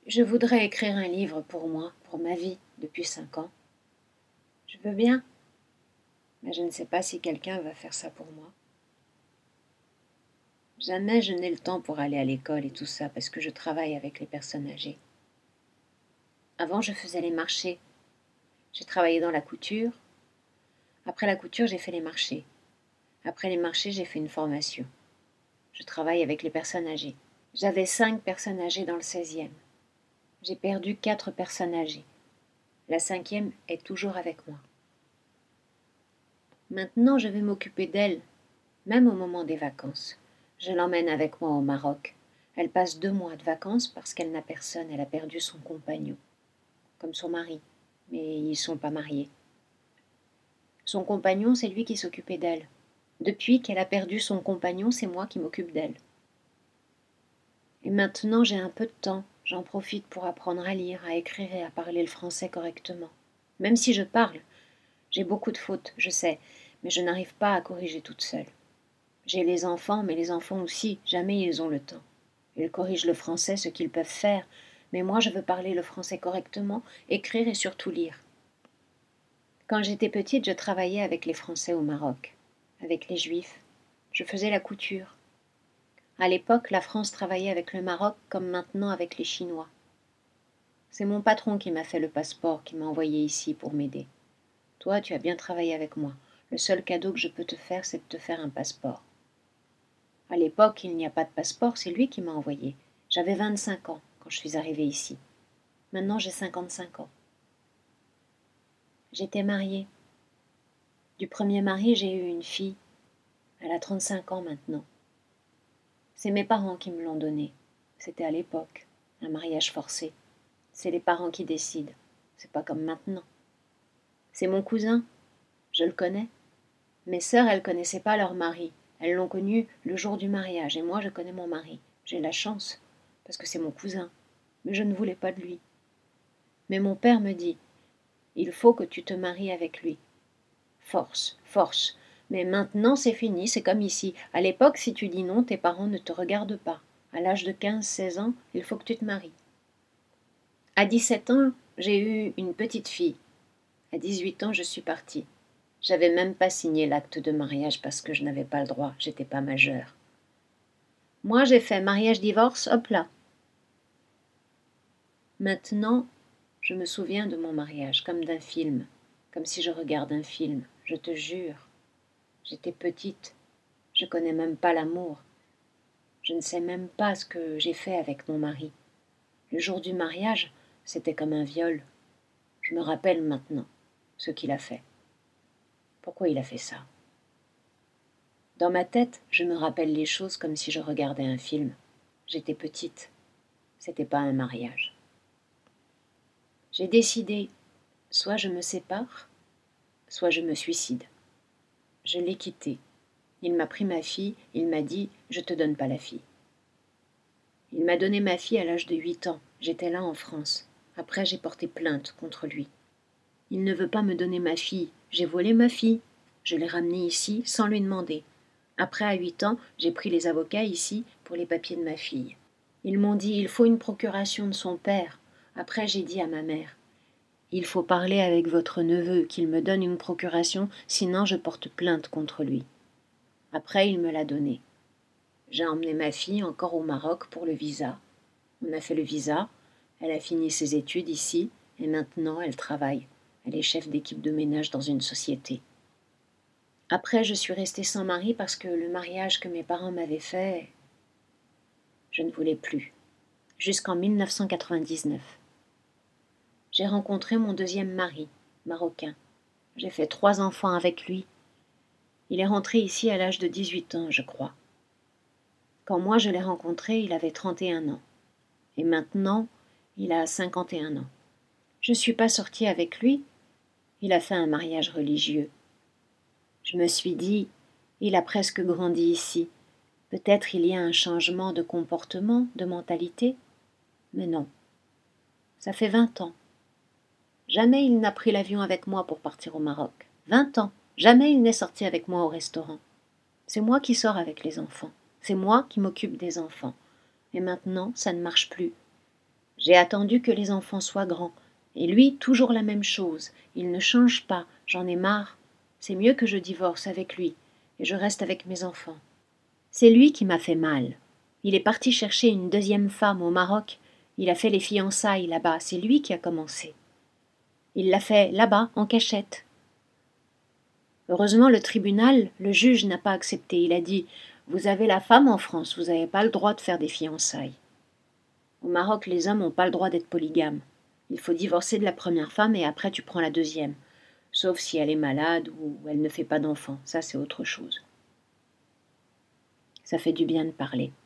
Je voudrais écrire un livre pour moi, pour ma vie, depuis 5 ans. Je veux bien, mais je ne sais pas si quelqu'un va faire ça pour moi. Jamais je n'ai le temps pour aller à l'école et tout ça parce que je travaille avec les personnes âgées. Avant, je faisais les marchés. J'ai travaillé dans la couture. Après la couture, j'ai fait les marchés. Après les marchés, j'ai fait une formation. Je travaille avec les personnes âgées. J'avais 5 personnes âgées dans le 16e. J'ai perdu 4 personnes âgées. La 5e est toujours avec moi. Maintenant, je vais m'occuper d'elle, même au moment des vacances. Je l'emmène avec moi au Maroc. Elle passe 2 mois de vacances parce qu'elle n'a personne. Elle a perdu son compagnon, comme son mari, mais ils ne sont pas mariés. Son compagnon, c'est lui qui s'occupait d'elle. Depuis qu'elle a perdu son compagnon, c'est moi qui m'occupe d'elle. Et maintenant, j'ai un peu de temps. J'en profite pour apprendre à lire, à écrire et à parler le français correctement. Même si je parle, j'ai beaucoup de fautes, je sais, mais je n'arrive pas à corriger toute seule. J'ai les enfants, mais les enfants aussi, jamais ils ont le temps. Ils corrigent le français, ce qu'ils peuvent faire, mais moi je veux parler le français correctement, écrire et surtout lire. Quand j'étais petite, je travaillais avec les Français au Maroc, avec les Juifs. Je faisais la couture. À l'époque, la France travaillait avec le Maroc comme maintenant avec les Chinois. C'est mon patron qui m'a fait le passeport, qui m'a envoyé ici pour m'aider. Toi, tu as bien travaillé avec moi. Le seul cadeau que je peux te faire, c'est de te faire un passeport. À l'époque, il n'y a pas de passeport, c'est lui qui m'a envoyé. J'avais 25 ans quand je suis arrivée ici. Maintenant, j'ai 55 ans. J'étais mariée. Du premier mari, j'ai eu une fille. Elle a 35 ans maintenant. C'est mes parents qui me l'ont donnée. C'était à l'époque, un mariage forcé. C'est les parents qui décident. C'est pas comme maintenant. C'est mon cousin. Je le connais. Mes sœurs, elles connaissaient pas leur mari. Elles l'ont connu le jour du mariage. Et moi, je connais mon mari. J'ai la chance, parce que c'est mon cousin. Mais je ne voulais pas de lui. Mais mon père me dit, il faut que tu te maries avec lui. Force, force. Mais maintenant, c'est fini, c'est comme ici. À l'époque, si tu dis non, tes parents ne te regardent pas. À l'âge de 15-16 ans, il faut que tu te maries. À 17 ans, j'ai eu une petite fille. À 18 ans, je suis partie. J'avais même pas signé l'acte de mariage parce que je n'avais pas le droit, j'étais pas majeure. Moi, j'ai fait mariage-divorce, hop là. Maintenant, je me souviens de mon mariage comme d'un film, comme si je regarde un film, je te jure. J'étais petite, je connais même pas l'amour. Je ne sais même pas ce que j'ai fait avec mon mari. Le jour du mariage, c'était comme un viol. Je me rappelle maintenant ce qu'il a fait. Pourquoi il a fait ça? Dans ma tête, je me rappelle les choses comme si je regardais un film. J'étais petite. C'était pas un mariage. J'ai décidé, soit je me sépare, soit je me suicide. Je l'ai quitté. Il m'a pris ma fille, il m'a dit « je te donne pas la fille ». Il m'a donné ma fille à l'âge de 8 ans. J'étais là en France. Après, j'ai porté plainte contre lui. Il ne veut pas me donner ma fille. J'ai volé ma fille. Je l'ai ramenée ici sans lui demander. Après, à 8 ans, j'ai pris les avocats ici pour les papiers de ma fille. Ils m'ont dit « il faut une procuration de son père ». Après, j'ai dit à ma mère « il faut parler avec votre neveu, qu'il me donne une procuration, sinon je porte plainte contre lui ». Après, il me l'a donnée. J'ai emmené ma fille encore au Maroc pour le visa. On a fait le visa, elle a fini ses études ici, et maintenant elle travaille. Elle est chef d'équipe de ménage dans une société. Après, je suis restée sans mari parce que le mariage que mes parents m'avaient fait, je ne voulais plus. Jusqu'en 1999. J'ai rencontré mon deuxième mari, marocain. J'ai fait 3 enfants avec lui. Il est rentré ici à l'âge de 18 ans, je crois. Quand moi je l'ai rencontré, il avait 31 ans. Et maintenant, il a 51 ans. Je ne suis pas sortie avec lui. Il a fait un mariage religieux. Je me suis dit, il a presque grandi ici. Peut-être il y a un changement de comportement, de mentalité. Mais non. Ça fait 20 ans. Jamais il n'a pris l'avion avec moi pour partir au Maroc. 20 ans. Jamais il n'est sorti avec moi au restaurant. C'est moi qui sors avec les enfants. C'est moi qui m'occupe des enfants. Et maintenant, ça ne marche plus. J'ai attendu que les enfants soient grands. Et lui, toujours la même chose. Il ne change pas. J'en ai marre. C'est mieux que je divorce avec lui. Et je reste avec mes enfants. C'est lui qui m'a fait mal. Il est parti chercher une deuxième femme au Maroc. Il a fait les fiançailles là-bas. C'est lui qui a commencé. Il l'a fait là-bas, en cachette. Heureusement, le tribunal, le juge n'a pas accepté. Il a dit « Vous avez la femme en France, vous n'avez pas le droit de faire des fiançailles. » Au Maroc, les hommes n'ont pas le droit d'être polygames. Il faut divorcer de la première femme et après tu prends la deuxième. Sauf si elle est malade ou elle ne fait pas d'enfants. Ça, c'est autre chose. Ça fait du bien de parler.